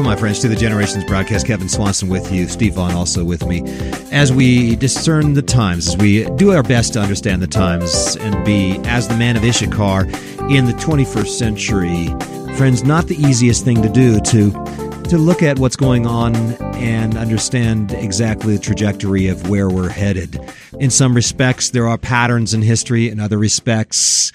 Welcome, my friends, to the Generations broadcast. Kevin Swanson with you, Steve Vaughn also with me, as we discern the times, as we do our best to understand the times and be, as the man of Issachar in the 21st century. Friends, not the easiest thing to do to look at what's going on and understand exactly the trajectory of where we're headed. In some respects, there are patterns in history. In other respects,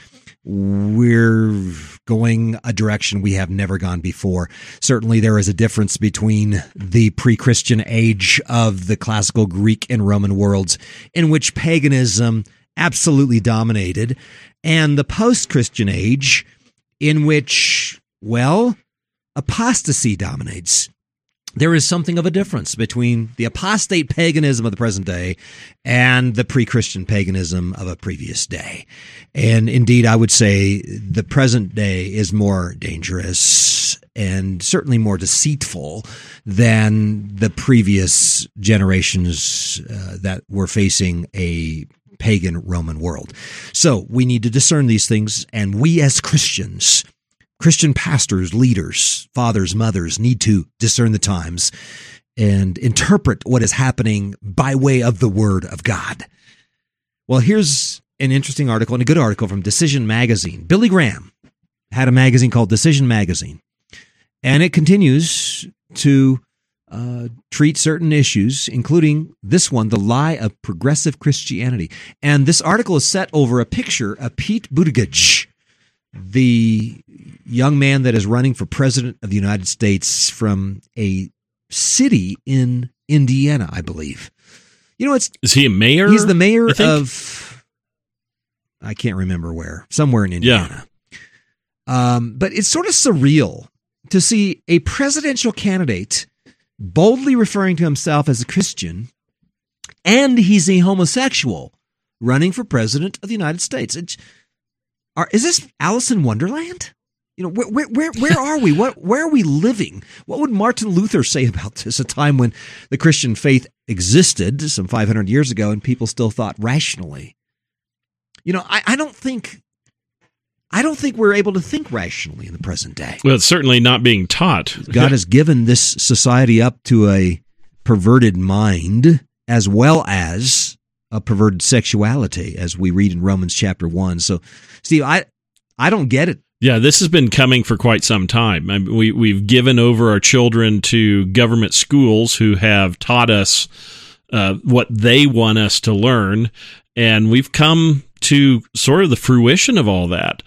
we're going a direction we have never gone before. Certainly, there is a difference between the pre-Christian age of the classical Greek and Roman worlds, in which paganism absolutely dominated, and the post-Christian age, in which, well, apostasy dominates. There is something of a difference between the apostate paganism of the present day and the pre-Christian paganism of a previous day. And indeed, I would say the present day is more dangerous and certainly more deceitful than the previous generations that were facing a pagan Roman world. So we need to discern these things, and we as Christians, Christian pastors, leaders, fathers, mothers need to discern the times and interpret what is happening by way of the Word of God. Well, here's an interesting article and a good article from Decision Magazine. Billy Graham had a magazine called Decision Magazine, and it continues to treat certain issues, including this one, the lie of progressive Christianity. And this article is set over a picture of Pete Buttigieg, the young man that is running for president of the United States from a city in Indiana, I believe. You know, is he a mayor? He's the mayor of, I can't remember where, somewhere in Indiana. Yeah. But it's sort of surreal to see a presidential candidate boldly referring to himself as a Christian, and he's a homosexual running for president of the United States. Is this Alice in Wonderland? You know, where are we? Where are we living? What would Martin Luther say about this? A time when the Christian faith existed some 500 years ago, and people still thought rationally. You know, I don't think we're able to think rationally in the present day. Well, it's certainly not being taught. God has given this society up to a perverted mind, as well as a perverted sexuality, as we read in Romans chapter 1. So, Steve, I don't get it. Yeah, this has been coming for quite some time. I mean, we've given over our children to government schools who have taught us what they want us to learn, and we've come to sort of the fruition of all that.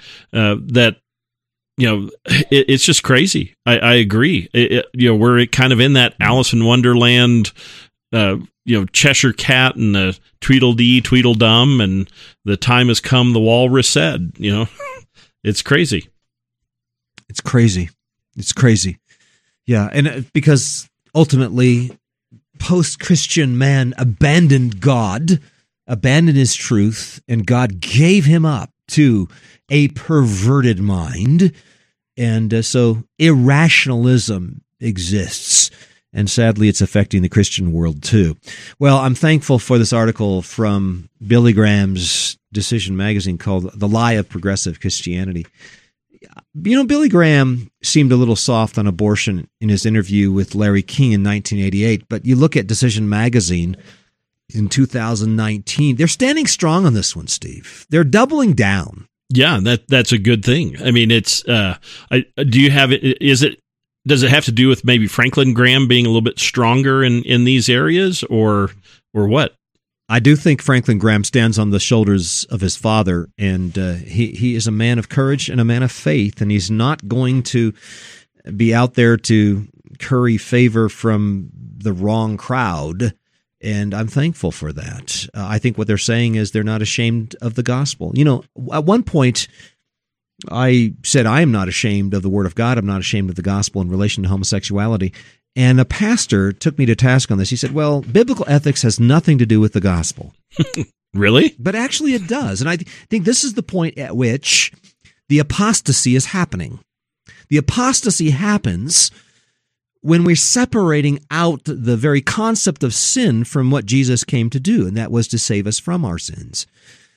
It's just crazy. I agree. We're kind of in that Alice in Wonderland. Cheshire Cat and the Tweedledee, Tweedledum, and the time has come, the walrus said, it's crazy. It's crazy. It's crazy. Yeah. And because ultimately post-Christian man abandoned God, abandoned his truth, and God gave him up to a perverted mind. And so irrationalism exists. And sadly, it's affecting the Christian world too. Well, I'm thankful for this article from Billy Graham's Decision Magazine called The Lie of Progressive Christianity. You know, Billy Graham seemed a little soft on abortion in his interview with Larry King in 1988, but you look at Decision Magazine in 2019, they're standing strong on this one, Steve. They're doubling down. Yeah, that's a good thing. I mean, it's do you have it? Does it have to do with maybe Franklin Graham being a little bit stronger in these areas, or what? I do think Franklin Graham stands on the shoulders of his father, and he is a man of courage and a man of faith, and he's not going to be out there to curry favor from the wrong crowd, and I'm thankful for that. I think what they're saying is they're not ashamed of the gospel. You know, at one point, I said, I am not ashamed of the Word of God. I'm not ashamed of the gospel in relation to homosexuality. And a pastor took me to task on this. He said, well, biblical ethics has nothing to do with the gospel. Really? But actually it does. And I think this is the point at which the apostasy is happening. The apostasy happens when we're separating out the very concept of sin from what Jesus came to do, and that was to save us from our sins.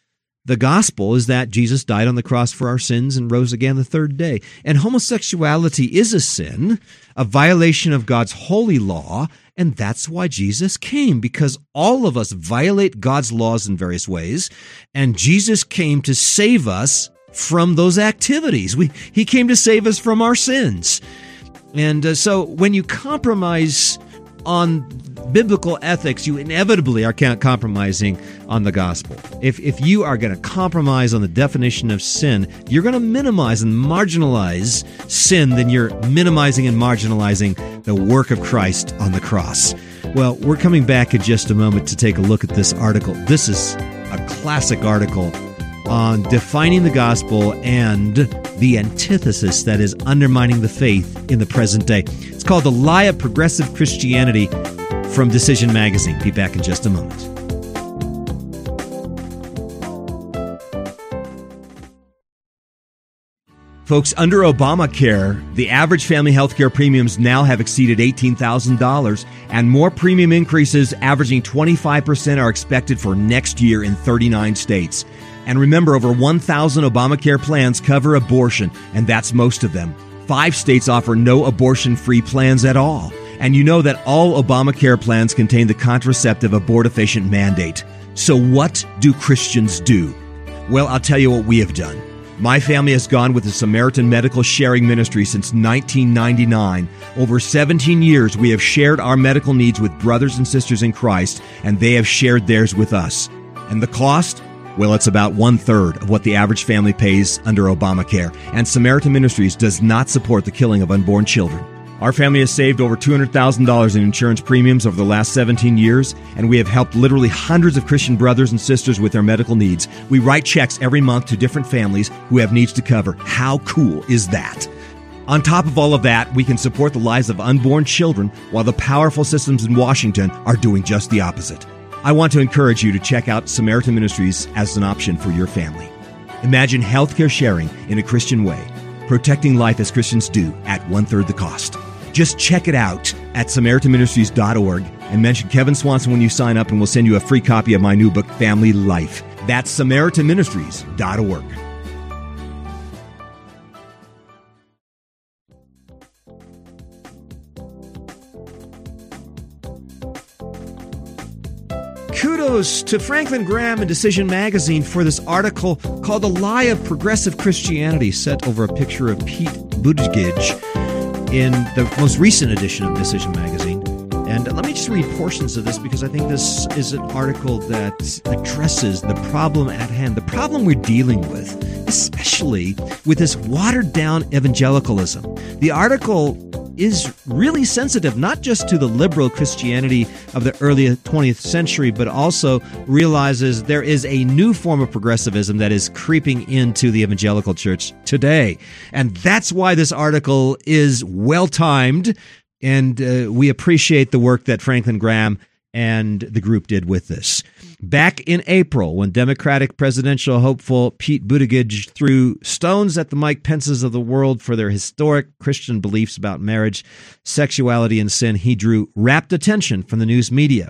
The gospel is that Jesus died on the cross for our sins and rose again the third day. And homosexuality is a sin, a violation of God's holy law, and that's why Jesus came, because all of us violate God's laws in various ways, and Jesus came to save us from those activities. He came to save us from our sins. And so when you compromise on biblical ethics, you inevitably are compromising on the gospel. If you are going to compromise on the definition of sin, you're going to minimize and marginalize sin, then you're minimizing and marginalizing the work of Christ on the cross. Well, we're coming back in just a moment to take a look at this article. This is a classic article on defining the gospel and the antithesis that is undermining the faith in the present day. It's called The Lie of Progressive Christianity from Decision Magazine. Be back in just a moment. Folks, under Obamacare, the average family health care premiums now have exceeded $18,000, and more premium increases averaging 25% are expected for next year in 39 states. And remember, over 1,000 Obamacare plans cover abortion, and that's most of them. 5 states offer no abortion-free plans at all. And you know that all Obamacare plans contain the contraceptive abortifacient mandate. So what do Christians do? Well, I'll tell you what we have done. My family has gone with the Samaritan Medical Sharing Ministry since 1999. Over 17 years, we have shared our medical needs with brothers and sisters in Christ, and they have shared theirs with us. And the cost? Well, it's about 1/3 of what the average family pays under Obamacare, and Samaritan Ministries does not support the killing of unborn children. Our family has saved over $200,000 in insurance premiums over the last 17 years, and we have helped literally hundreds of Christian brothers and sisters with their medical needs. We write checks every month to different families who have needs to cover. How cool is that? On top of all of that, we can support the lives of unborn children while the powerful systems in Washington are doing just the opposite. I want to encourage you to check out Samaritan Ministries as an option for your family. Imagine healthcare sharing in a Christian way, protecting life as Christians do at 1/3 the cost. Just check it out at SamaritanMinistries.org and mention Kevin Swanson when you sign up, and we'll send you a free copy of my new book, Family Life. That's SamaritanMinistries.org. Kudos to Franklin Graham and Decision Magazine for this article called The Lie of Progressive Christianity, set over a picture of Pete Buttigieg in the most recent edition of Decision Magazine. And let me just read portions of this because I think this is an article that addresses the problem at hand, the problem we're dealing with, especially with this watered-down evangelicalism. The article is really sensitive not just to the liberal Christianity of the early 20th century, but also realizes there is a new form of progressivism that is creeping into the evangelical church today. And that's why this article is well-timed, and we appreciate the work that Franklin Graham and the group did with this. Back in April, when Democratic presidential hopeful Pete Buttigieg threw stones at the Mike Pences of the world for their historic Christian beliefs about marriage, sexuality, and sin, he drew rapt attention from the news media.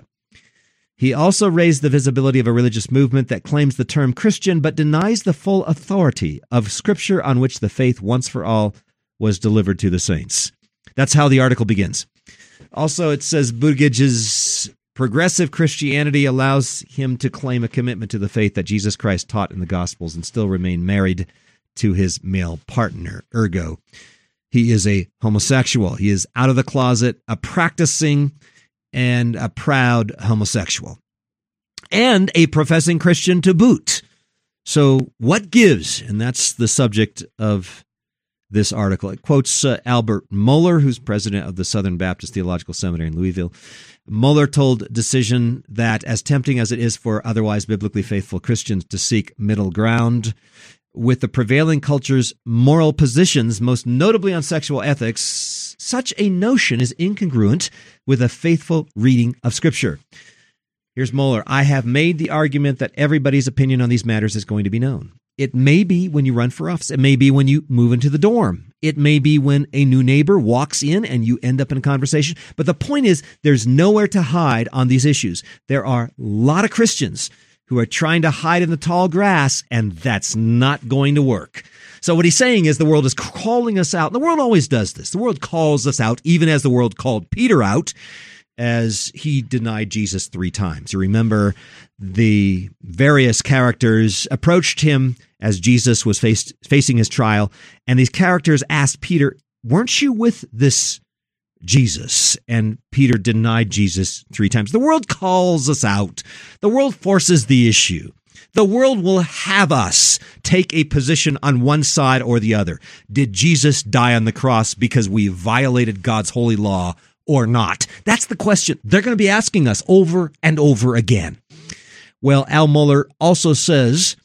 He also raised the visibility of a religious movement that claims the term Christian but denies the full authority of Scripture on which the faith once for all was delivered to the saints. That's how the article begins. Also, it says Buttigieg's progressive Christianity allows him to claim a commitment to the faith that Jesus Christ taught in the Gospels and still remain married to his male partner. Ergo, he is a homosexual. He is out of the closet, a practicing and a proud homosexual, and a professing Christian to boot. So what gives? And that's the subject of this article. It quotes Albert Mohler, who's president of the Southern Baptist Theological Seminary in Louisville. Mohler told Decision that as tempting as it is for otherwise biblically faithful Christians to seek middle ground with the prevailing culture's moral positions, most notably on sexual ethics, such a notion is incongruent with a faithful reading of Scripture. Here's Mohler. I have made the argument that everybody's opinion on these matters is going to be known. It may be when you run for office. It may be when you move into the dorm. It may be when a new neighbor walks in and you end up in a conversation. But the point is, there's nowhere to hide on these issues. There are a lot of Christians who are trying to hide in the tall grass, and that's not going to work. So what he's saying is the world is calling us out. The world always does this. The world calls us out, even as the world called Peter out as he denied Jesus 3 times. You remember the various characters approached him as Jesus was facing his trial, and these characters asked Peter, "Weren't you with this Jesus?" And Peter denied Jesus 3 times. The world calls us out. The world forces the issue. The world will have us take a position on one side or the other. Did Jesus die on the cross because we violated God's holy law or not? That's the question they're going to be asking us over and over again. Well, Al Mohler also says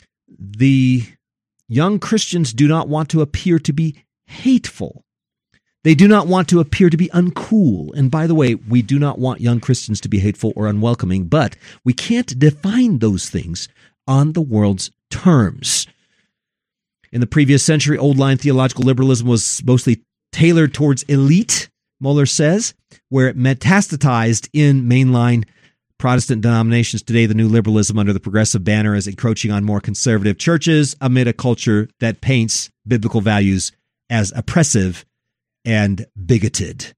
the young Christians do not want to appear to be hateful. They do not want to appear to be uncool. And by the way, we do not want young Christians to be hateful or unwelcoming, but we can't define those things on the world's terms. In the previous century, old-line theological liberalism was mostly tailored towards elite, Mohler says, where it metastatized in mainline Protestant denominations. Today, the new liberalism under the progressive banner is encroaching on more conservative churches amid a culture that paints biblical values as oppressive and bigoted.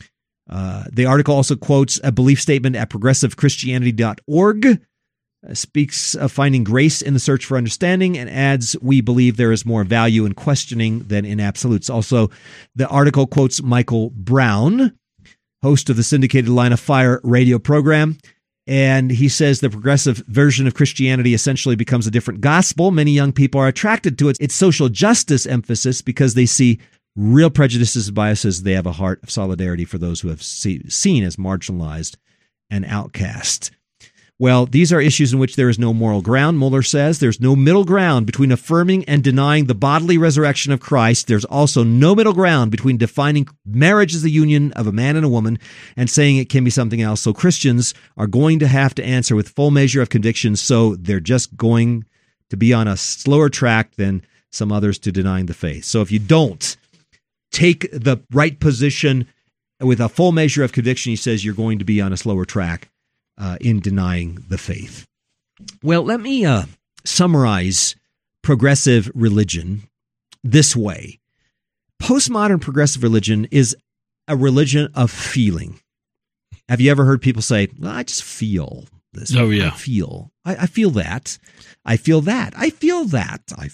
The article also quotes a belief statement at progressivechristianity.org, speaks of finding grace in the search for understanding, and adds, "We believe there is more value in questioning than in absolutes." Also, the article quotes Michael Brown, host of the syndicated Line of Fire radio program, and he says the progressive version of Christianity essentially becomes a different gospel. Many young people are attracted to its social justice emphasis because they see real prejudices and biases. They have a heart of solidarity for those who have seen as marginalized and outcast. Well, these are issues in which there is no moral ground. Mohler says there's no middle ground between affirming and denying the bodily resurrection of Christ. There's also no middle ground between defining marriage as the union of a man and a woman and saying it can be something else. So Christians are going to have to answer with full measure of conviction, so they're just going to be on a slower track than some others to denying the faith. So if you don't take the right position with a full measure of conviction, he says you're going to be on a slower track in denying the faith. Well, let me summarize progressive religion this way. Postmodern progressive religion is a religion of feeling. Have you ever heard people say, "Well, I just feel this"? Oh, yeah. I feel that. I feel that. I feel that. I feel that. I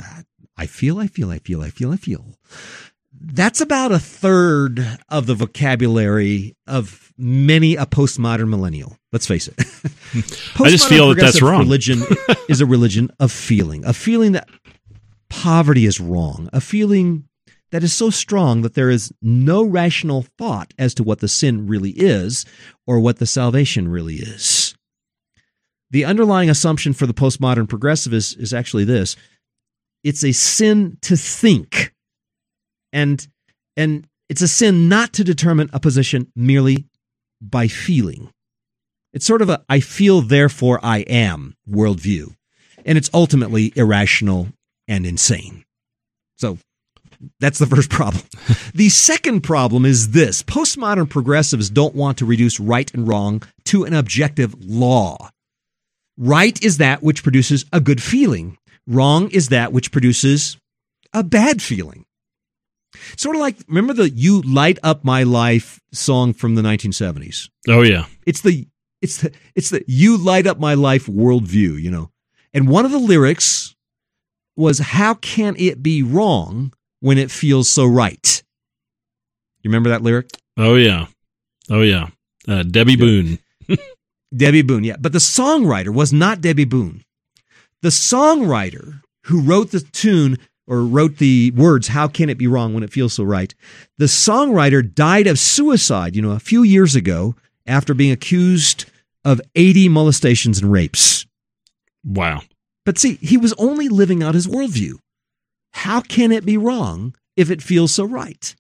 feel. That's about a third of the vocabulary of many a postmodern millennial. Let's face it. I just feel that that's wrong. Religion is a religion of feeling that poverty is wrong, a feeling that is so strong that there is no rational thought as to what the sin really is or what the salvation really is. The underlying assumption for the postmodern progressive is actually this: it's a sin to think. And it's a sin not to determine a position merely by feeling. It's sort of a "I feel, therefore I am" worldview. And it's ultimately irrational and insane. So that's the first problem. The second problem is this: postmodern progressives don't want to reduce right and wrong to an objective law. Right is that which produces a good feeling. Wrong is that which produces a bad feeling. Sort of like, remember the "You Light Up My Life" song from the 1970s? Oh, yeah. It's the "You Light Up My Life" worldview, you know. And one of the lyrics was, "How can it be wrong when it feels so right?" You remember that lyric? Oh, yeah. Debbie Boone. Debbie Boone, yeah. But the songwriter was not Debbie Boone. The songwriter who wrote the tune or wrote the words, "How can it be wrong when it feels so right?" The songwriter died of suicide, a few years ago after being accused of 80 molestations and rapes. Wow. But see, he was only living out his worldview. How can it be wrong if it feels so right?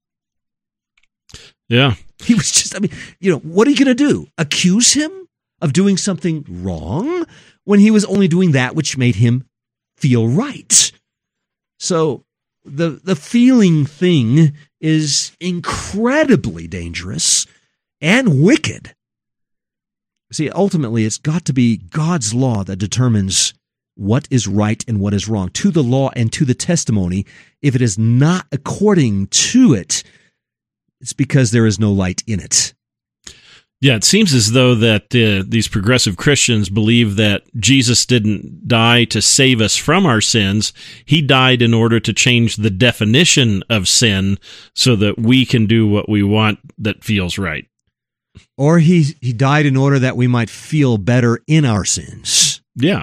Yeah. He was just, what are you going to do? Accuse him of doing something wrong when he was only doing that which made him feel right? So the feeling thing is incredibly dangerous and wicked. See, ultimately, it's got to be God's law that determines what is right and what is wrong, to the law and to the testimony. If it is not according to it, it's because there is no light in it. Yeah, it seems as though that these progressive Christians believe that Jesus didn't die to save us from our sins. He died in order to change the definition of sin so that we can do what we want that feels right. Or he died in order that we might feel better in our sins. Yeah.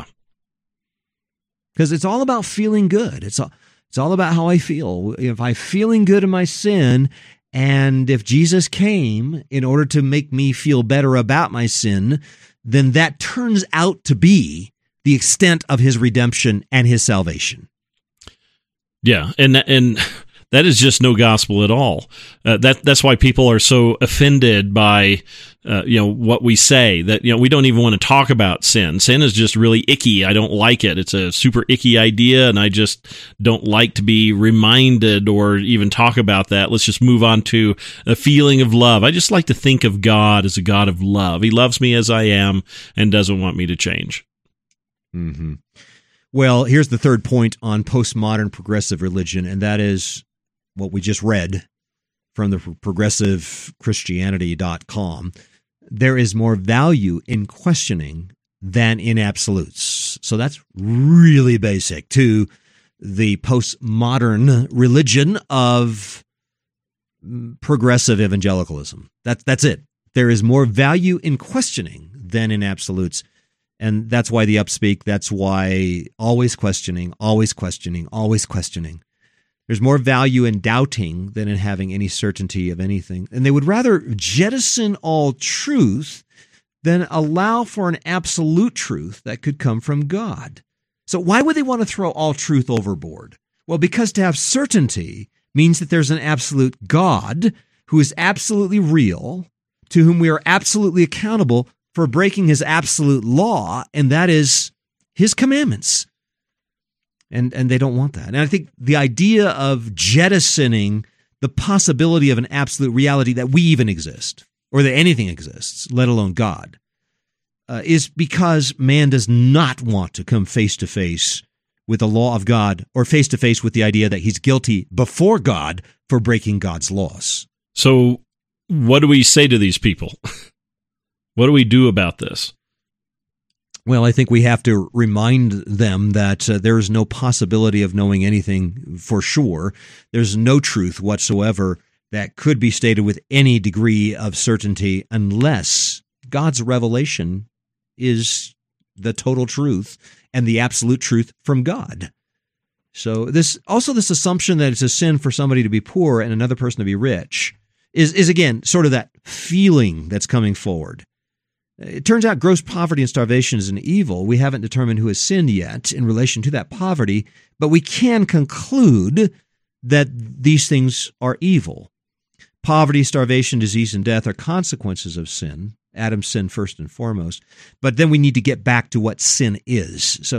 Because it's all about feeling good. It's all about how I feel. If I'm feeling good in my sin, and if Jesus came in order to make me feel better about my sin, then that turns out to be the extent of his redemption and his salvation. Yeah, and that is just no gospel at all. That's why people are so offended by what we say, that we don't even want to talk about sin. Sin is just really icky. I don't like it. It's a super icky idea, and I just don't like to be reminded or even talk about that. Let's just move on to a feeling of love. I just like to think of God as a God of love. He loves me as I am and doesn't want me to change. Mm-hmm. Well, here's the third point on postmodern progressive religion, and that is what we just read from the progressivechristianity.com. There is more value in questioning than in absolutes. So that's really basic to the postmodern religion of progressive evangelicalism. That's it. There is more value in questioning than in absolutes. And that's why the upspeak, that's why always questioning, always questioning, always questioning. There's more value in doubting than in having any certainty of anything. And they would rather jettison all truth than allow for an absolute truth that could come from God. So why would they want to throw all truth overboard? Well, because to have certainty means that there's an absolute God who is absolutely real, to whom we are absolutely accountable for breaking his absolute law, and that is his commandments. And they don't want that. And I think the idea of jettisoning the possibility of an absolute reality that we even exist, or that anything exists, let alone God, is because man does not want to come face to face with the law of God, or face to face with the idea that he's guilty before God for breaking God's laws. So what do we say to these people? What do we do about this? Well, I think we have to remind them that there is no possibility of knowing anything for sure. There's no truth whatsoever that could be stated with any degree of certainty unless God's revelation is the total truth and the absolute truth from God. So this assumption that it's a sin for somebody to be poor and another person to be rich is again sort of that feeling that's coming forward. It turns out gross poverty and starvation is an evil. We haven't determined who has sinned yet in relation to that poverty, but we can conclude that these things are evil. Poverty, starvation, disease, and death are consequences of sin. Adam's sin first and foremost. But then we need to get back to what sin is. So,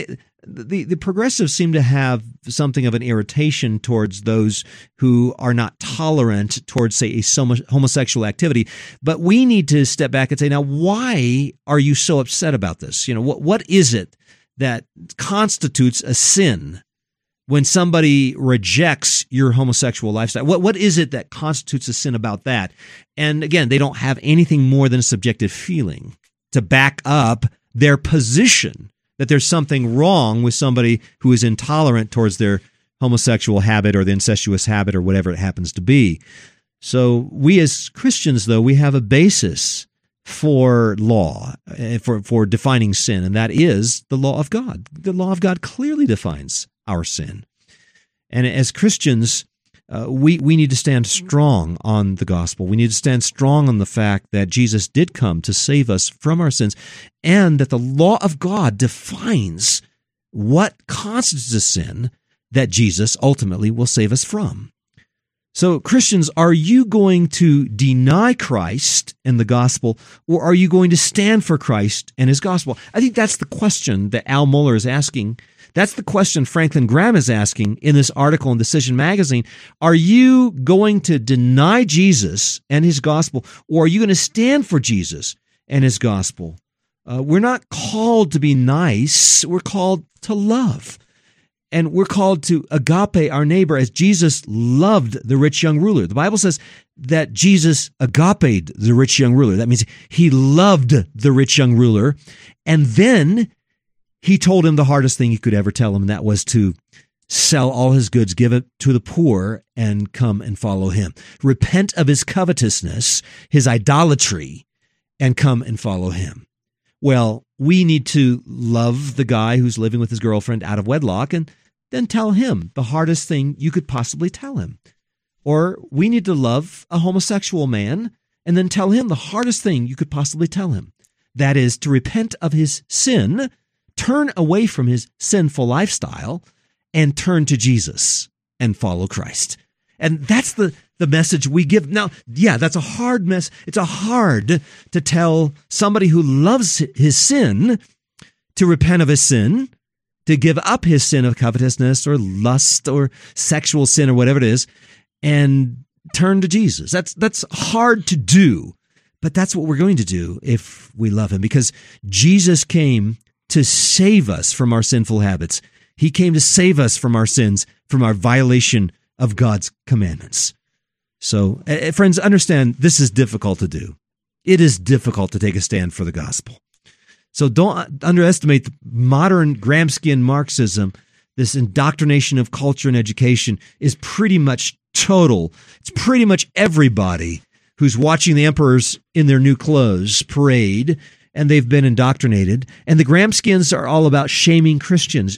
the progressives seem to have something of an irritation towards those who are not tolerant towards, say, a homosexual activity. But we need to step back and say, now, why are you so upset about this? What is it that constitutes a sin when somebody rejects your homosexual lifestyle? What is it that constitutes a sin about that? And again, they don't have anything more than a subjective feeling to back up their position that there's something wrong with somebody who is intolerant towards their homosexual habit or the incestuous habit or whatever it happens to be. So we as Christians, though, we have a basis for law, for defining sin, and that is the law of God. The law of God clearly defines our sin. And as Christians, we need to stand strong on the gospel. We need to stand strong on the fact that Jesus did come to save us from our sins, and that the law of God defines what constitutes a sin that Jesus ultimately will save us from. So, Christians, are you going to deny Christ and the gospel, or are you going to stand for Christ and his gospel? I think that's the question that Al Mohler is asking. That's the question Franklin Graham is asking in this article in Decision Magazine. Are you going to deny Jesus and his gospel, or are you going to stand for Jesus and his gospel. We're not called to be nice. We're called to love. And we're called to agape our neighbor as Jesus loved the rich young ruler. The Bible says that Jesus agaped the rich young ruler. That means he loved the rich young ruler. And then he told him the hardest thing he could ever tell him, and that was to sell all his goods, give it to the poor, and come and follow him. Repent of his covetousness, his idolatry, and come and follow him. Well, we need to love the guy who's living with his girlfriend out of wedlock and then tell him the hardest thing you could possibly tell him. Or we need to love a homosexual man and then tell him the hardest thing you could possibly tell him. That is to repent of his sin, turn away from his sinful lifestyle, and turn to Jesus and follow Christ. And that's the message we give. Now, yeah, that's a hard mess. It's hard to tell somebody who loves his sin to repent of his sin, to give up his sin of covetousness or lust or sexual sin or whatever it is, and turn to Jesus. That's hard to do, but that's what we're going to do if we love him, because Jesus came to save us from our sinful habits. He came to save us from our sins, from our violation of God's commandments. So, friends, understand this is difficult to do. It is difficult to take a stand for the gospel. So don't underestimate the modern Gramscian Marxism. This indoctrination of culture and education is pretty much total. It's pretty much everybody who's watching the emperors in their new clothes parade, and they've been indoctrinated. And the Gramscians are all about shaming Christians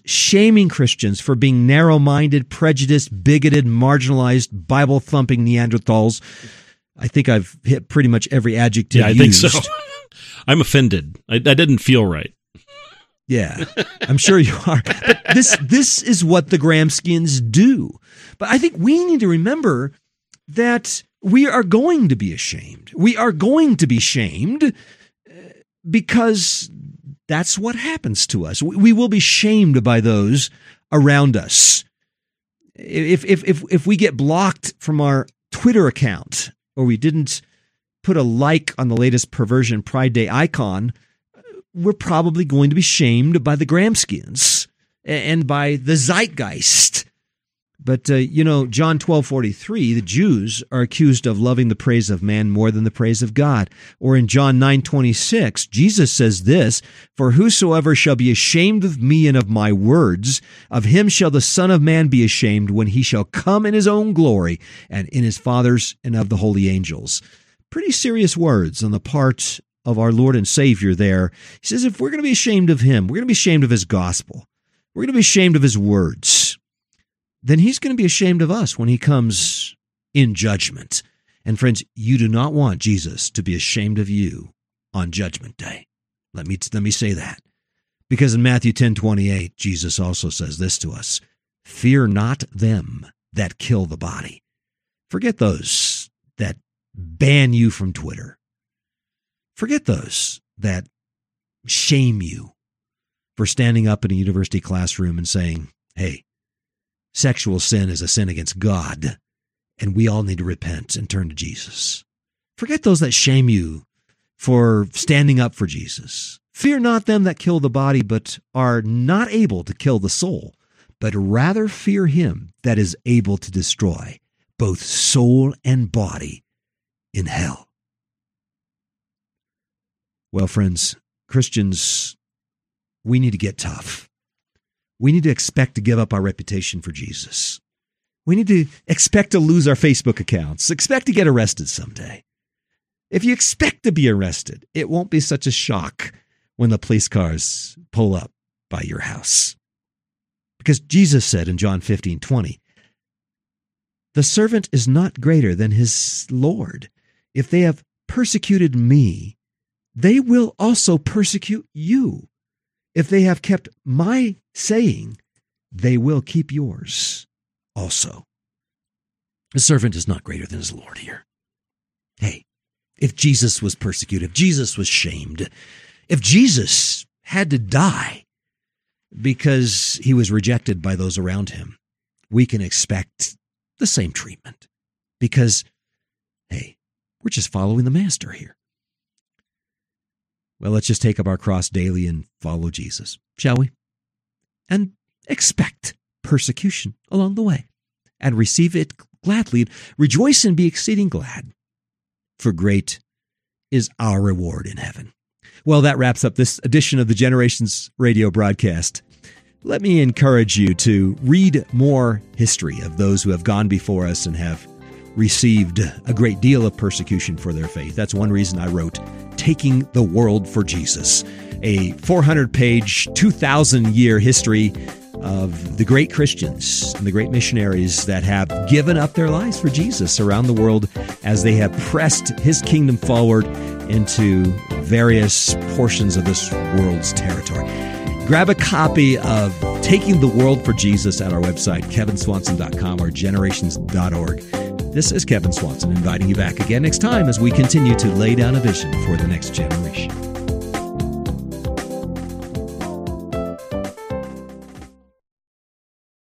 for being narrow-minded, prejudiced, bigoted, marginalized, Bible-thumping Neanderthals. I think I've hit pretty much every adjective used. I think so. I'm offended. I didn't feel right. Yeah, I'm sure you are. But this is what the Gramscians do. But I think we need to remember that we are going to be ashamed. We are going to be shamed because that's what happens to us. We will be shamed by those around us. If we get blocked from our Twitter account, or we didn't put a like on the latest Perversion Pride Day icon, we're probably going to be shamed by the Gramscians and by the zeitgeist. But, John 12:43, the Jews are accused of loving the praise of man more than the praise of God. Or in John 9:26, Jesus says this, "For whosoever shall be ashamed of me and of my words, of him shall the Son of Man be ashamed when he shall come in his own glory and in his Father's and of the holy angels." Pretty serious words on the part of our Lord and Savior there. He says if we're going to be ashamed of him, we're going to be ashamed of his gospel, we're going to be ashamed of his words, then he's going to be ashamed of us when he comes in judgment. And friends, you do not want Jesus to be ashamed of you on Judgment Day. Let me say that. Because in Matthew 10:28, Jesus also says this to us, "Fear not them that kill the body." Forget those that ban you from Twitter. Forget those that shame you for standing up in a university classroom and saying, hey, sexual sin is a sin against God, and we all need to repent and turn to Jesus. Forget those that shame you for standing up for Jesus. Fear not them that kill the body, but are not able to kill the soul, but rather fear him that is able to destroy both soul and body in hell. Well, friends, Christians, we need to get tough. We need to expect to give up our reputation for Jesus. We need to expect to lose our Facebook accounts, expect to get arrested someday. If you expect to be arrested, it won't be such a shock when the police cars pull up by your house. Because Jesus said in John 15:20, "The servant is not greater than his Lord. If they have persecuted me, they will also persecute you. If they have kept my saying, they will keep yours also." The servant is not greater than his Lord here. Hey, if Jesus was persecuted, if Jesus was shamed, if Jesus had to die because he was rejected by those around him, we can expect the same treatment. Because, hey, we're just following the master here. Well, let's just take up our cross daily and follow Jesus, shall we? And expect persecution along the way, and receive it gladly. Rejoice and be exceeding glad, for great is our reward in heaven. Well, that wraps up this edition of the Generations Radio broadcast. Let me encourage you to read more history of those who have gone before us and have received a great deal of persecution for their faith. That's one reason I wrote Taking the World for Jesus, a 400-page, 2,000-year history of the great Christians and the great missionaries that have given up their lives for Jesus around the world as they have pressed his kingdom forward into various portions of this world's territory. Grab a copy of Taking the World for Jesus at our website, kevinswanson.com or generations.org. This is Kevin Swanson inviting you back again next time as we continue to lay down a vision for the next generation.